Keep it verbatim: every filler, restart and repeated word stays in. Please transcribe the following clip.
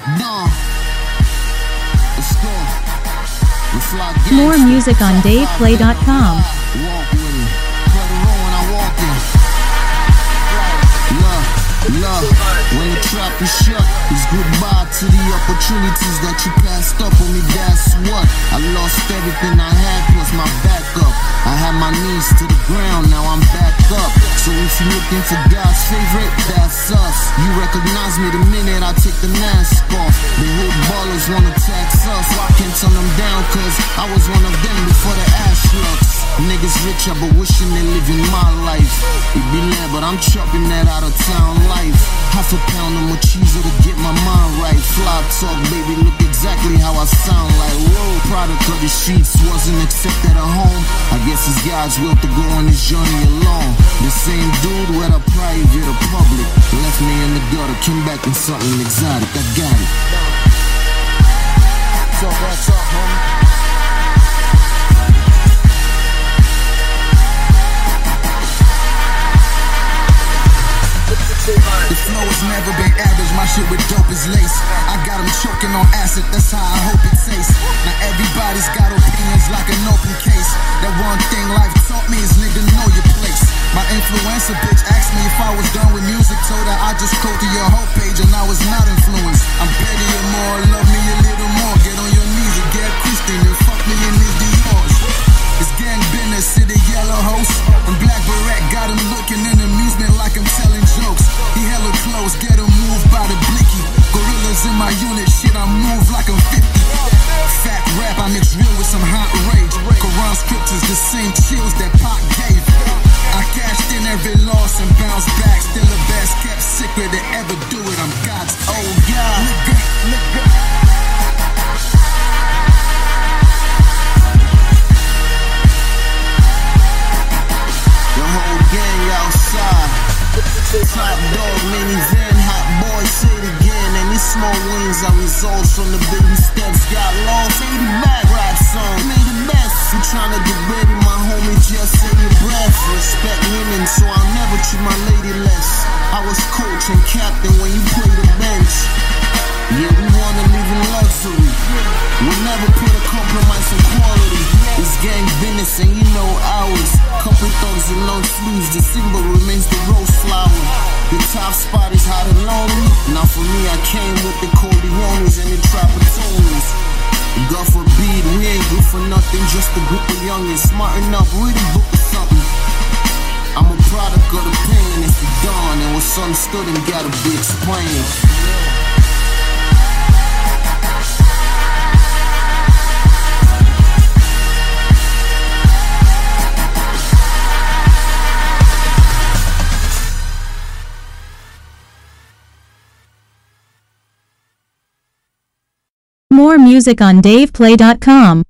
More music on dave play dot com. Love, when the trap is shut, it's goodbye to the opportunities that you passed up on me, that's what. I lost everything I had plus my backup. I had my knees to the ground, now I'm back up. So if you're looking for God's favorite, that's us. You recognize me the minute I take the mask off. The hood ballers wanna tax us, I can't turn them down cause I was one of them before the ash looks. Niggas richer but wishing they living my life. It be there but I'm chopping that out of town life. Half a pound of mochizo to get my mind right. Fly talk baby, look exactly how I sound like. Whoa, product of the streets, wasn't accepted at home. I guess it's God's will to go on this journey alone. The same dude, whether private or public, left me in the gutter, came back in something exotic. I got it. Talk that talk, homie. The flow has never been average, my shit with dope is lace. I got them choking on acid, that's how I hope it tastes. Now everybody's got opinions like an open case. That one thing life taught me is nigga know your place. My influencer bitch asked me if I was done with music, told her I just quoted your whole page and I was not influenced. I'm petty and more, love me a little more. Get on your knees and get Christian and fuck me in his Dior's. It's gang business, city yellow host. And Black Beret got him looking in amusement like I'm telling jokes. He hella close, get him moved by the blicky. Gorillas in my unit, shit I move like I'm fifty. Fat rap, I mix real with some hot rage. Quran scriptures, the same chills that Pac gave. I cashed in every loss and bounced back. Still the best kept secret to ever do it. I'm God's old God. Nigga, nigga. Outside, top dog, minivan, hot boy, say it again. And these small wins are results from the baby steps. Got lost, eighty back rap song, made the best. You tryna get ready, my homie, just say your breath. Respect women, so I'll never treat my lady less. I was coach and captain when you play the bench. Yeah, we wanna live in luxury. We'll never put a compromise on quality. It's gang business and you know ours. Couple thugs and long sleeves, the symbol remains the rose flower. The top spot is hot and lonely. Now for me, I came with the Corleones and the Trapazones. God forbid, we ain't good for nothing, just a group of youngins. Smart enough, read a book or something. I'm a product of the pain, it's the dawn. And what's understood and gotta be explained. More music on dave play dot com.